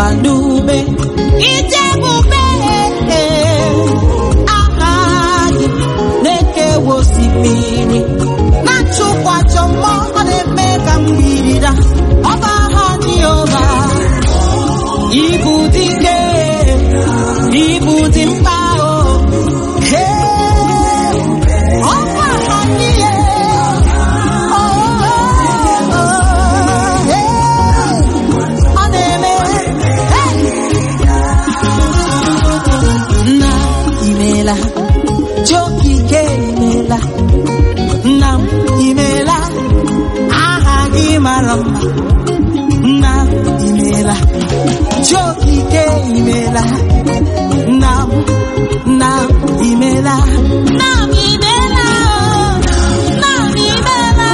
n'ube ijebube aha gị na-ekewa osimiri na-achụkwa ajọ mmụọ ọ na-eme ka mmiri daa ọba aha Jehova ibu dike ibu dị mkpa Jokike imela nna m imela aha gị mara mma nna m imela Jokike imela nna m imela nna m imela nna m imela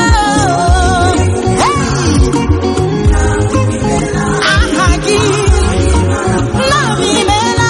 aha gị nna m imela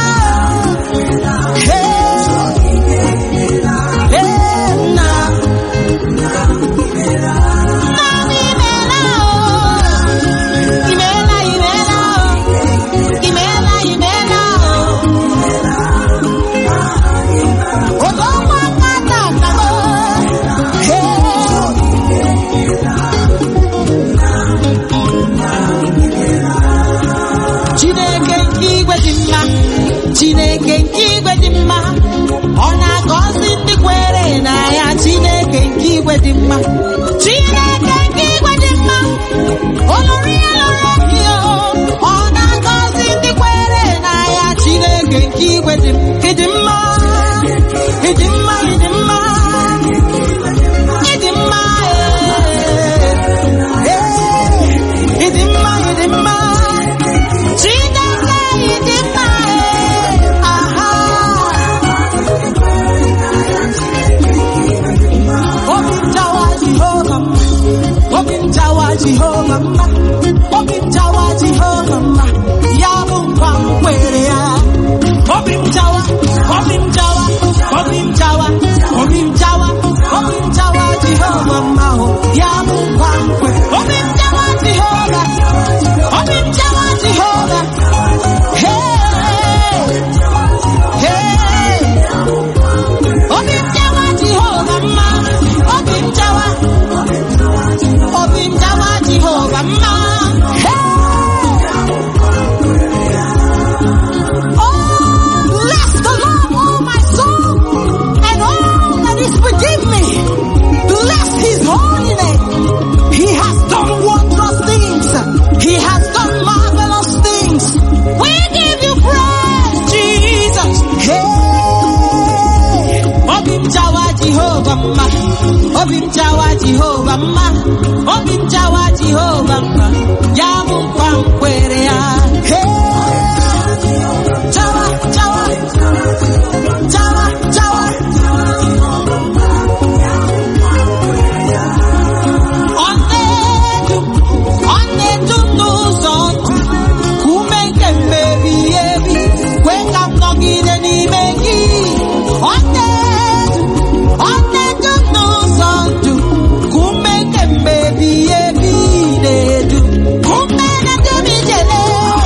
Chineke nke igwe dị mma ọ na-agọzi ndị kwere na ya Chineke nke igwe dị mma Chineke nke igwe dị mma olori ya lọrọ gị ọ na-agọzi ndị kwere na ya Chineke nke igwe dị mma ịdị mma ịdị mma ịdị mma ịdị mma ịdị mma ịdị mma Chineke ịdị mma Jehovah mma obi m jawa Jehovah mma ya bụ nkwa nkwere ya obi m jawa obi m jawa obi m jawa obi m jawa obi m jawa Jehovah mma ya bụ nkwa nkwere obi m jawa Jehovah obi m jawa Jehovah hey hey obi m jawa Jehovah mma obi m jawa Jehovah mma oh bless the Lord oh my soul and all that is within me bless his holy name he has done wondrous things he has done marvelous things we give you praise Jesus hey obim jawa Jehovah mma obim jawa Jehovah mma obim jawa Jehovah mma ya bụ nkwa nkwere ya jawa jawa jawa jawa ọnụ-edu n'ụzọ ume nke mmebi ebi kwe ka m nọgide n'ime gị ọnụ-edu n'ụzọ ndụ ume nke mmebi ebi na-edu ume na-edu m ijele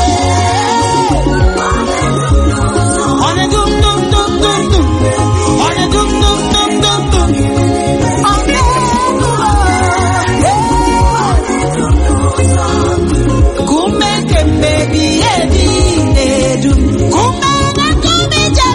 ọnụ-edu ndụ ndụ ndụ ndụ ọnụ-edu ndụ ndụ ndụ ndụ kume nke mmebi ebi na-edu kume na-edu m ijele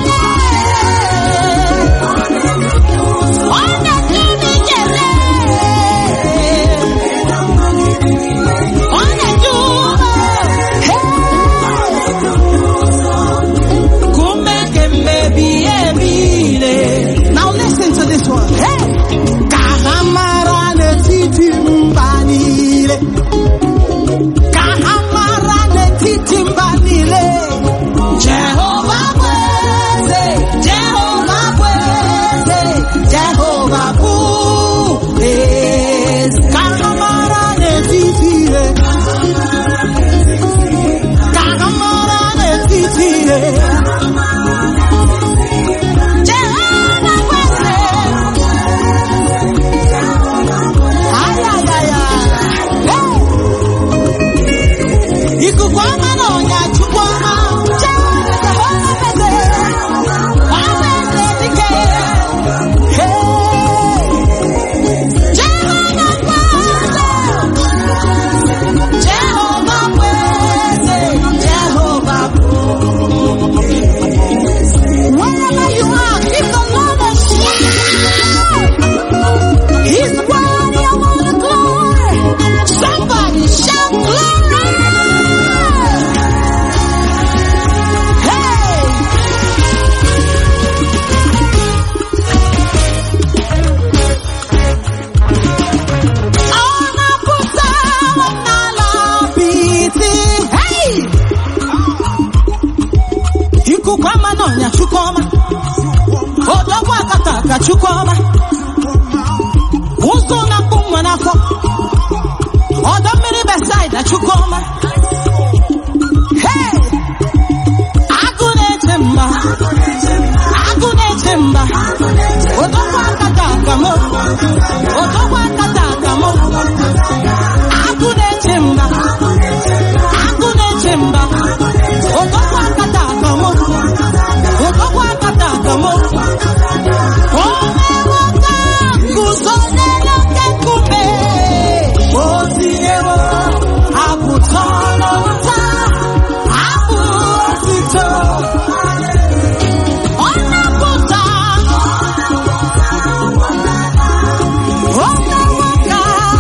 n'ọnya Chukwuma, odogwu akata aka Chukwuma, ụzọ na mkpụ nwa n'afọ, ọdọ mmiri Besaida Chukwuma. Hey! Agụ na-eche mba, agụ na-eche mba, odogwu akata aka m, odogwu akata aka m, agụ na-eche mba, agụ na-eche mba, odogwu akata aka m, odogwu akata aka m. Omewoka guzo n'elu oke nkume, otinyere abụtọ n'ụta, abụ otito. Ọ na-apụta omewoka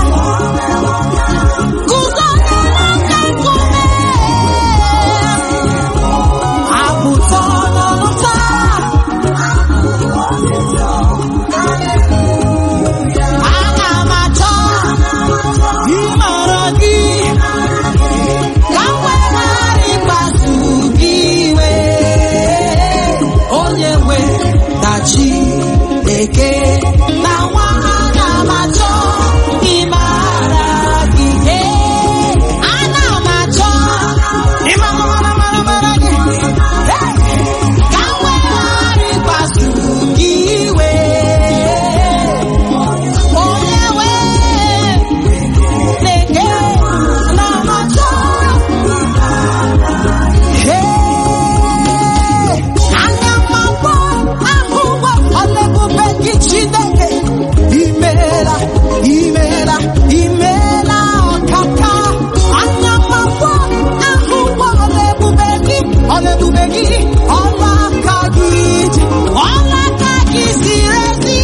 guzo n'elu oke nkume, abụtọ n'ụta. Ana m achọ ịmara gị ka m wee ghara ịkpasu gị iwe, onye nwe dachi eke na nwa. Ana m achọ ịmara gị, ana m achọ ịmara gị ka m wee ghara ịkpasu gị iwe, onye nwe na-eke na machọ. Anya mmakpọ ahụhụ ọlebube gị Chineke, imeela imeela imeela ọkaka. Anya mmakpọ ahụhụ ọlebube gị ọla aka gị ji, ọla aka gị ziri ezi.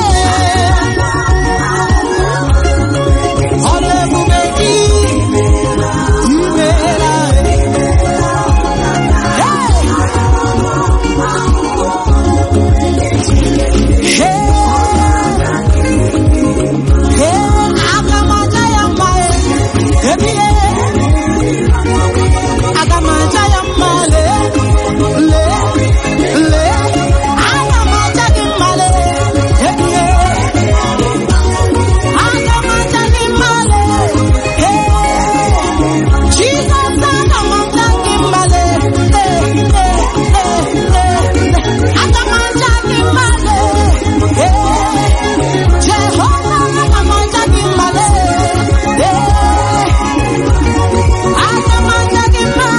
Ọlebube gị imeela. Aga m aja ya mma, ebie aga m aja ya mma, lee aga m aja gị mma, ebie aga m aja gị mma, Jizọs aga m aja gị mma, aga m aja gị mma, Jehova aga m aja gị mma, aga m aja gị mma.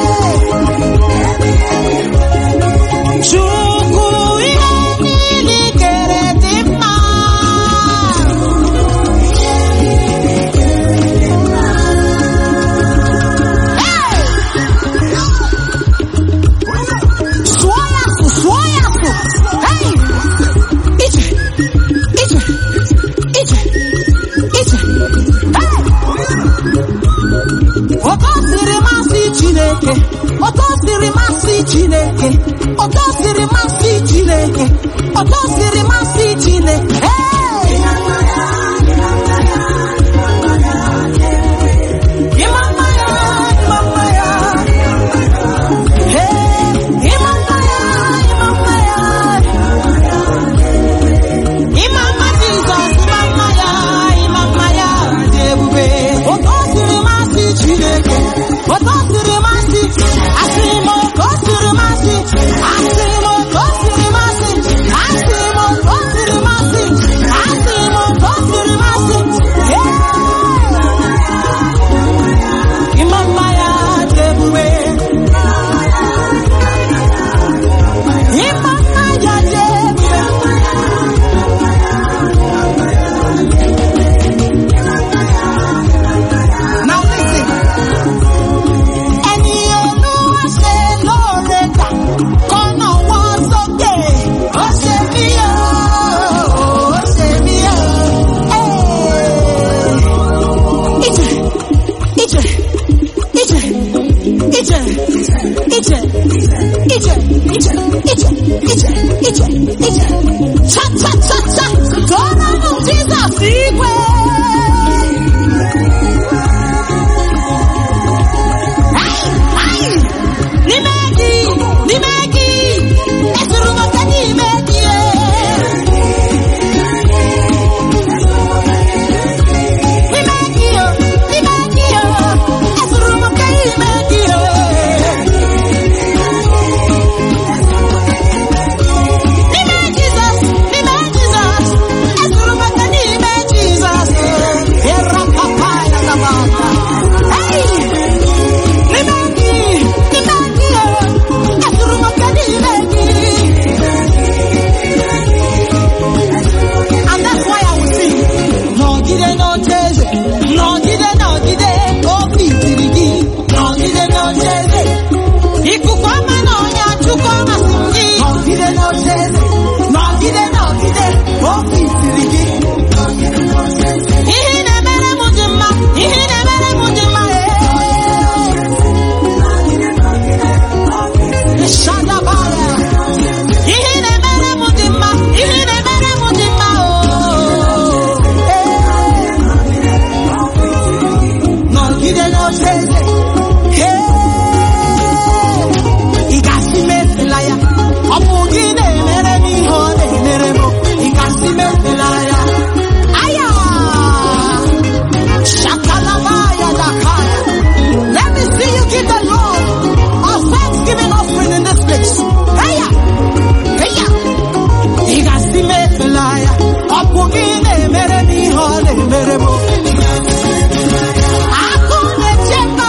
Chukwu ihe niile i kere dị mma. Sụọ ya asụ, sụọ ya asụ. Hey! Ije, ije, ije, ije. Hey! Otu o siri masị Chineke, otu o siri masị Chineke, otu o siri masị Chineke, otu o siri masị Chineke. Hey! Ịmama ya, ịmama ya. Hey! Ịmama ya, ịmama ya. Ịmama Jizọs, ịmama ya, ịmama ya dị ebube. Otu o siri masị Chineke, otu o siri masị, asị m otu o siri masị, asị m otu o siri masị, asị m otu o siri masị, asị m otu o siri masị. Ịmama ya dị ebube. Ịmama ya dị ebube. Now listen. Ẹni Olúwa ṣe lóore gbà, kọ́nà wọn sókè. Ó ṣe mí o, ó ṣe mí o. Ije, ije, ije, ije, ije, ije, ije, ije, ije, ije, ije. Cha cha cha cha. Tọ́lá nù Jizọs igwe. N'ime gị, n'ocheeze, nọgide nọgide, obi siri gị. Ihe na-emere m dị mma, ihe na-emere m dị mma. Shadabaya. Ihe na-emere m dị mma, ihe na-emere m dị mma. Nọgide n'ocheeze. Ị gasị mefela ya, ọ bụ gị na-emere m ihe ọ na-emere m. Ị gasị mefela ya. Aya! Shakalabaya dakaya. Let me see you give the Lord a thanksgiving offering in this place. Heya! Heya! Ị gasị mefela ya, ọ bụ gị na-emere m ihe ọ na-emere m. Akụ na-echekwa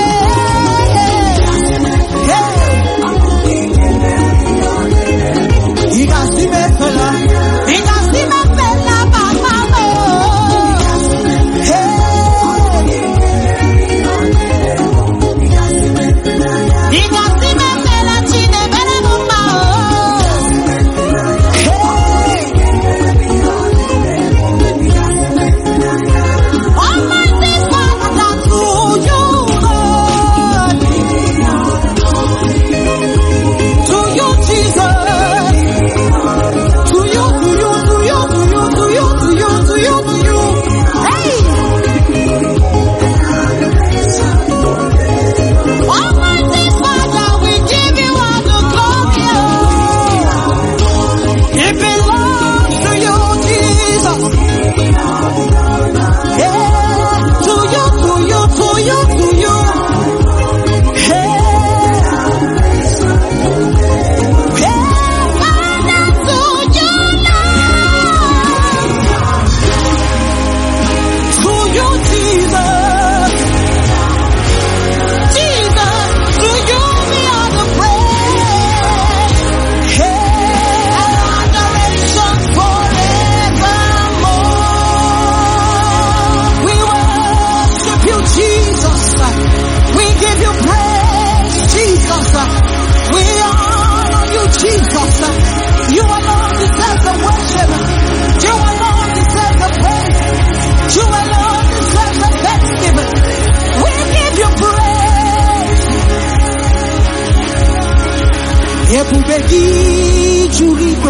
ebube gị juru igwe,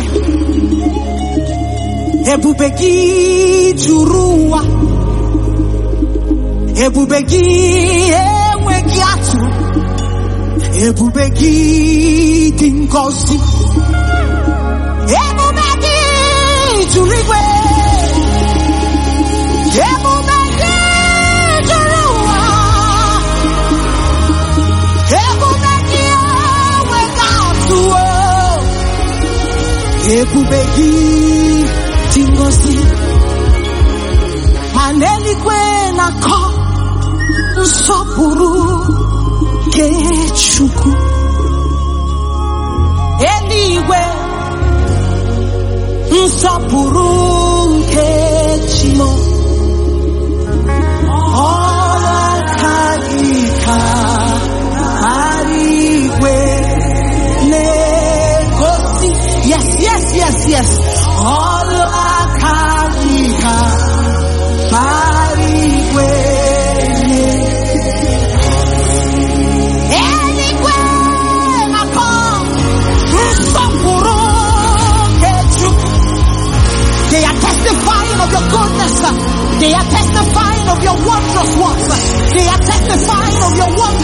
ebube gị juru ụwa, ebube gị enweghị atụ, ebube gị dị ngọzi, ebube gị juru igwe, ebube gị juru ụwa, ebube gị enweghị atụ, ebube gị dị ngọzi, ma n'eluigwe na-akọ nsọpụrụ nke Chukwu. Eluigwe nsọpụrụ nke Chimo, ọrụ aka gị ka eluigwe na-egosi. Yes, yes, yes, yes. Ọrụ aka gị ka eluigwe of your goodness, they are testifying of your wondrous works, they are testifying of your wondrous